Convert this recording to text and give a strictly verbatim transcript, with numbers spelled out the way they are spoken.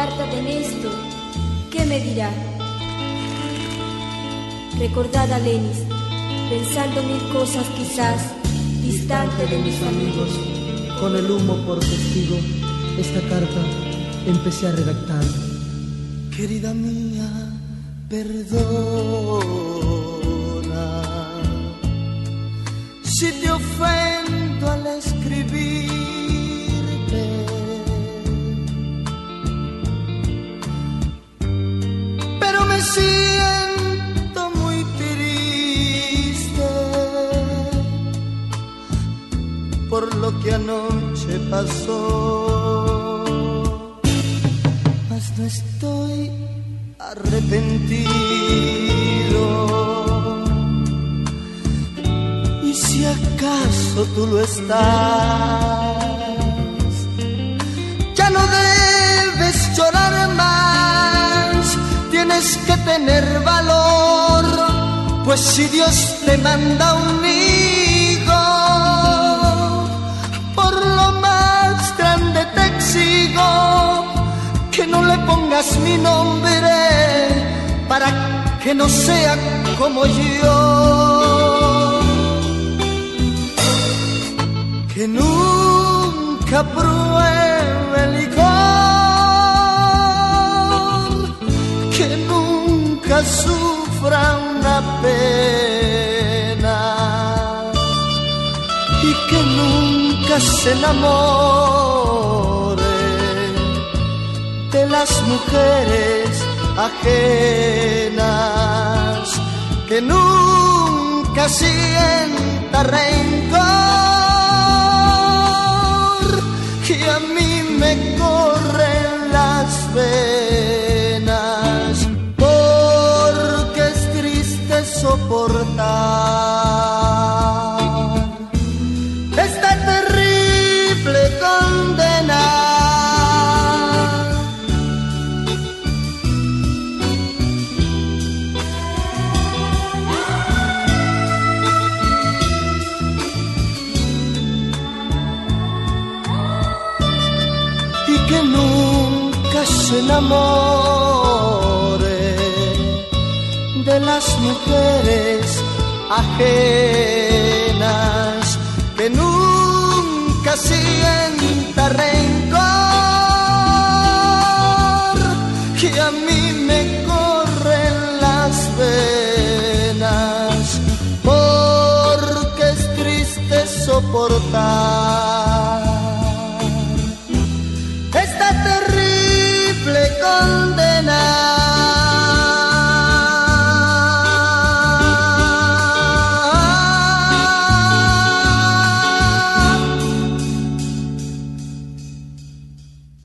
carta de Néstor, ¿qué me dirá? Recordad a Lenis, pensando mil cosas quizás, distante de mis amigos. Con el humo por testigo, esta carta empecé a redactar. Querida mía, perdona si te ofendo al escribirte, pero me siento muy triste por lo que anoche pasó, mas no estoy arrepentido. Y si acaso tú lo estás, ya no debes llorar más, tienes que tener valor, pues si Dios te manda un hijo, por lo más grande te exijo que no le pongas mi nombre para que no sea como yo, que nunca pruebe el licor, que nunca sufra una pena y que nunca se enamore de las mujeres ajenas, que nunca sienta rencor, que a mí me corren las venas, porque es triste soportar esta terrible condena. Que nunca se enamore de las mujeres ajenas, que nunca sienta rencor,